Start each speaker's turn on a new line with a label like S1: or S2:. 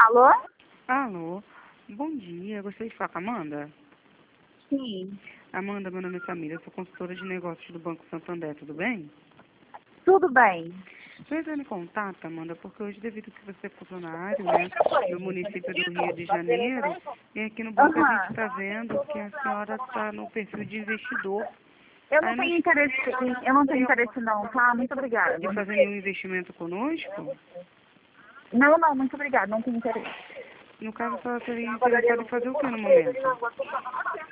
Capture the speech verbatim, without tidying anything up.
S1: Alô?
S2: Alô, bom dia. Gostaria de falar com a Amanda?
S1: Sim.
S2: Amanda, meu nome é Samira, eu sou consultora de negócios do Banco Santander, tudo bem?
S1: Tudo bem.
S2: Estou entrando em contato, Amanda, porque hoje, devido que você é funcionário, né, do município do Rio de Janeiro, e aqui no banco a gente
S1: Aham.
S2: está vendo que a senhora está no perfil de investidor.
S1: Eu não
S2: Aí
S1: tenho
S2: nós
S1: interesse, eu não tenho interesse não, tá? Muito obrigada.
S2: de fazer nenhum investimento conosco,
S1: Não, não, muito obrigada, não tenho interesse.
S2: no caso a senhora teria interessado em fazer o que no momento?